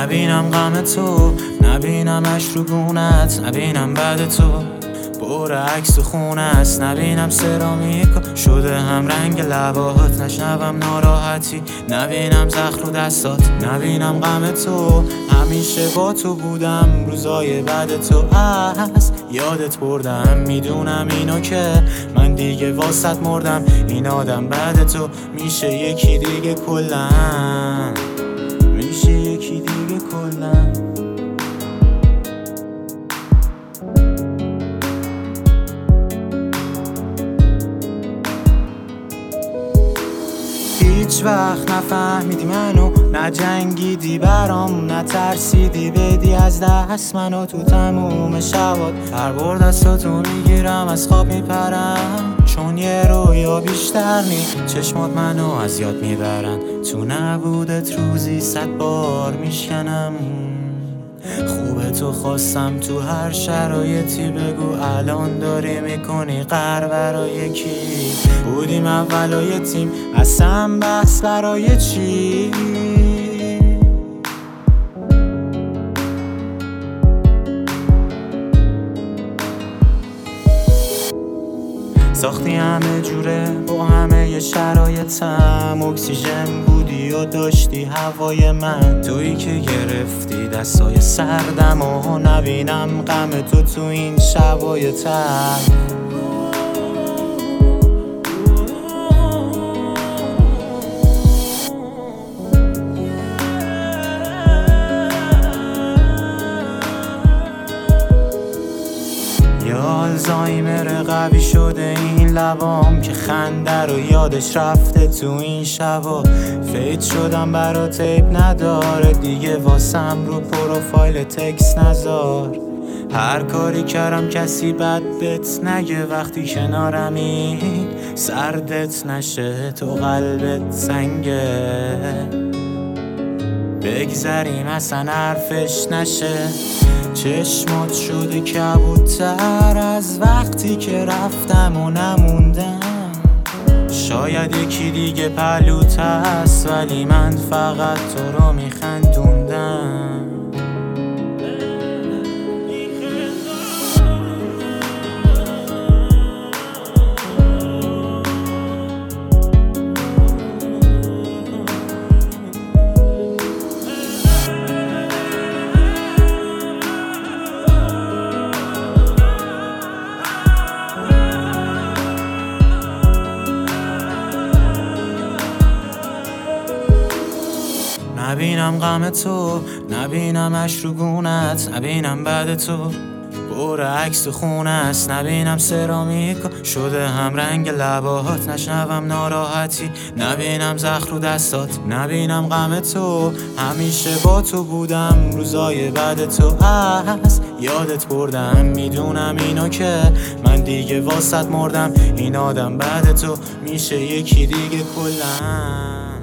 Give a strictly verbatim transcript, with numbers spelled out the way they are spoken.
نبینم غم تو، نبینمش رو گونت، نبینم بعد تو بور عکس و خونه است، نبینم سرامیکا شده هم رنگ لبات، نشنوم ناراحتی، نبینم زخم رو دستات، نبینم غم تو. همیشه با تو بودم، روزای بعد تو هست یادت بردم، میدونم اینو که من دیگه واسط مردم، این آدم بعد تو میشه یکی دیگه کلن، میشه یکی دیگه کلن. هیچ وقت نفهمیدی منو، نجنگیدی برام، نترسیدی بدی از دست منو تو تموم شبات. هر بار دستاتو میگیرم از خواب میپرم، چون یه رویا بیشتر نی، چشمات منو از یاد میبرن، تو نبودت روزی صد بار میشکنم. خوبه تو خواستم تو هر شرایطی، بگو الان داری میکنی قرار برای کی؟ بودیم اولای تیم، اصلا بحث برای چی؟ ساختی همه جوره با همه ی شرایطم، اکسیژن بودی و داشتی هوای من، تویی که گرفتی دستای سردم و نبینم غم تو تو این شبای تلخ. یا آلزایمر قوی شده این لبام، که خنده رو یادش رفته تو این شبا. فیت شدم برا تیپ نداره دیگه، واسم رو پروفایل تکس نذار. هر کاری کردم کسی بد بهت نگه، وقتی کنارمی سردت نشه تو قلبت سنگه، بگذریم اصلا حرفش نشه. چشمات شده کبوتر از وقتی که رفتم و نموندم، شاید یکی دیگه پلوت هست ولی من فقط تو رو میخندوندم. نبینم غم تو، نبینمش رو گونت، نبینم بعد تو بور عکس و خونه است، نبینم سرامیکا شده هم رنگ لبات، نشنوم ناراحتی، نبینم زخم رو دستات، نبینم غم تو. همیشه با تو بودم، روزای بعد تو هست یادت بردم، میدونم اینو که من دیگه واسط مردم، این آدم بعد تو میشه یکی دیگه کلن.